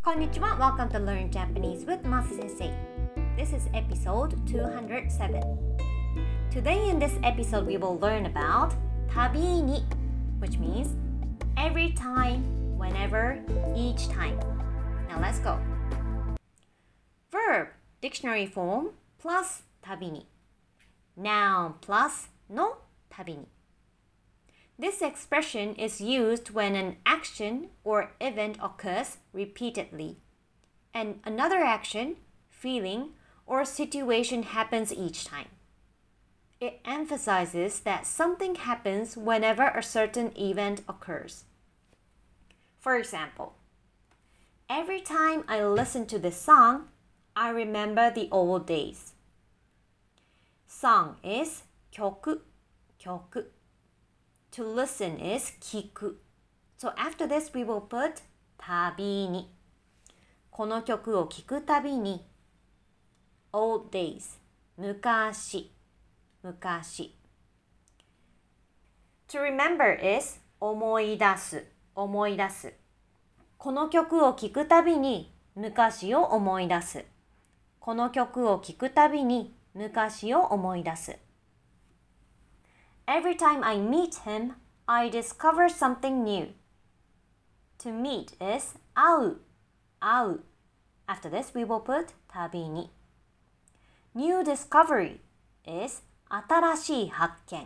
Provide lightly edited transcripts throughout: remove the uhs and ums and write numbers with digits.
Konnichiwa, welcome to Learn Japanese with Masa Sensei. This is episode 207. Today in this episode we will learn about tabi ni, which means every time, whenever, each time. Now let's go. Verb, dictionary form plus tabi ni. Noun plus no tabi ni. This expression is used when an action or event occurs repeatedly, and another action, feeling, or situation happens each time. It emphasizes that something happens whenever a certain event occurs. For example, every time I listen to this song, I remember the old days. Song is 曲. To listen is 聞く. So after this we will put 旅に. この曲を聴くたびに old days 昔 To remember is 思い出す この曲を聴くたびに昔を思い出す。この曲を聴くたびに昔を思い出す。Every time I meet him, I discover something new. To meet is 会う。After this, we will put 旅に。New discovery is 新しい発見。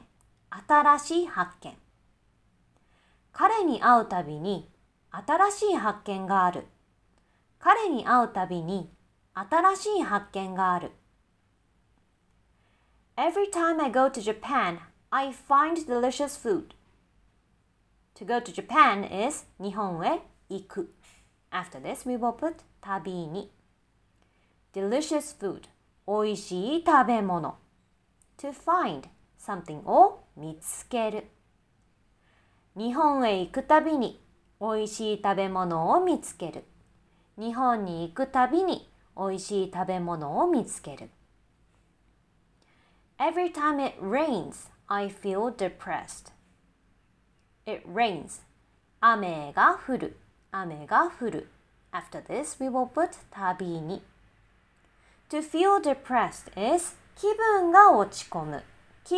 彼に会うたびに新しい発見がある。彼に会うたびに新しい発見がある。Every time I go to Japan,I find delicious food. To go to Japan is 日本へ行く。After this, we will put 旅に。Delicious food. おいしい食べ物。To find something を見つける。日本へ行くたびにおいしい食べ物を見つける。日本に行くたびにおいしい食べ物を見つける。Every time it rains,I feel depressed. It rains. 雨が降る。After this, we will put 旅に。To feel depressed is 気分が落ち込む。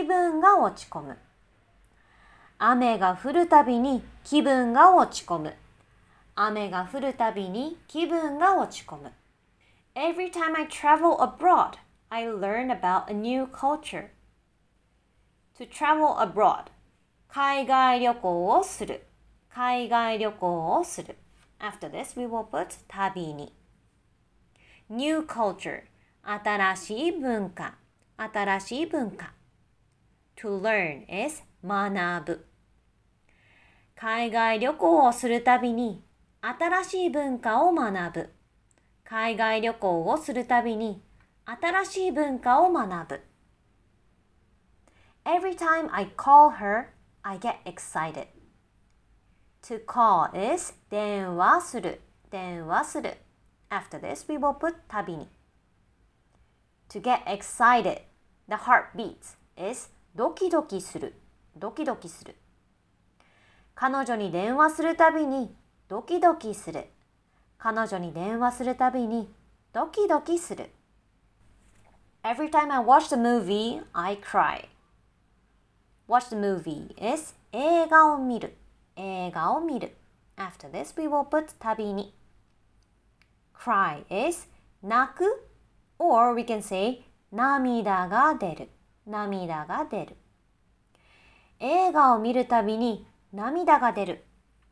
雨が降るたびに気分が落ち込む。Every time I travel abroad, I learn about a new culture.To travel abroad. 海外旅行をする。After this, we will put 旅に。New culture. 新しい文化。To learn is 学ぶ。海外旅行をするたびに新しい文化を学ぶ。Every time I call her, I get excited. To call is 電話する。After this, we will put 旅に。To get excited, the heartbeat is ドキドキする。彼女に電話するたびにドキドキする。Every time I watch the movie, I cry.Watch the movie is 映画を見る。After this, we will put 旅に。Cry is 泣く or we can say 涙が出る。映画を見るたびに涙が出る。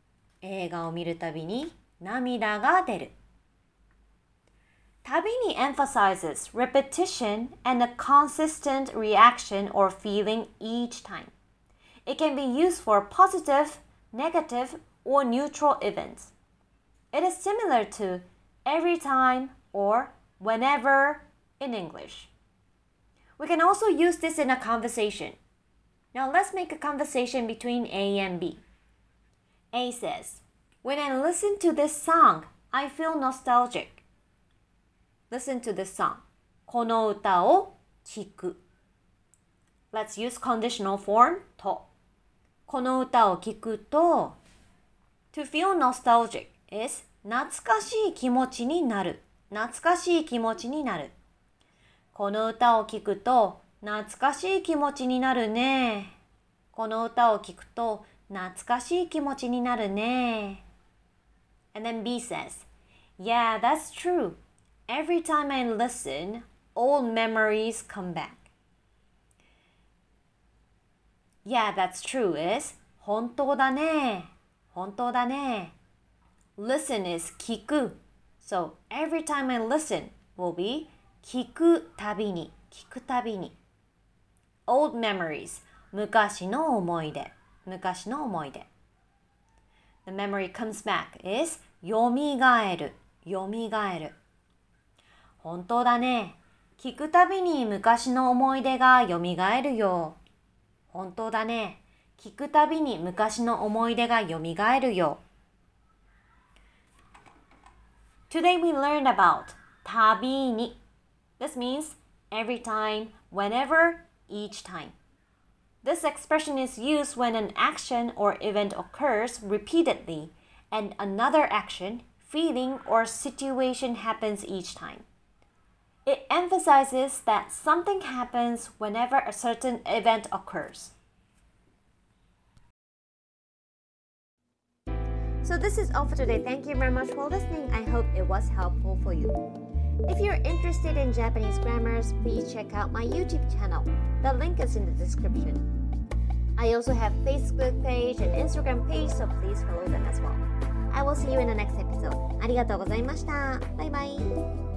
旅に emphasizes repetition and a consistent reaction or feeling each time.It can be used for positive, negative, or neutral events. It is similar to every time or whenever in English. We can also use this in a conversation. Now let's make a conversation between A and B. A says, "When I listen to this song, I feel nostalgic." Listen to this song. この歌を聴く。Let's use conditional form と。この歌を聴くと To feel nostalgic is 懐かしい気持ちになる。懐かしい気持ちになる。この歌を聴くと懐かしい気持ちになるね。この歌を聴くと懐かしい気持ちになるね。And then B says, Yeah, that's true. Every time I listen, old memories come back. Yeah, that's true is 本当だね。本当だね。Listen is 聞く。So every time I listen will be 聞くたびに。聞くたびに。Old memories 昔の思い出。昔の思い出。The memory comes back is よみがえる。よみがえる。本当だね。聞くたびに昔の思い出がよみがえるよ。本当だね。聞くたびに昔の思い出がよみがえるよ。Today we learned about たびに。This means every time, whenever, each time. This expression is used when an action or event occurs repeatedly and another action, feeling, or situation happens each time. It emphasizes that something happens whenever a certain event occurs. So this is all for today. Thank you very much for listening. I hope it was helpful for you. If you're interested in Japanese grammars, please check out my YouTube channel. The link is in the description. I also have Facebook page and Instagram page, so please follow them as well. I will see you in the next episode. ありがとうございました。バイバイ。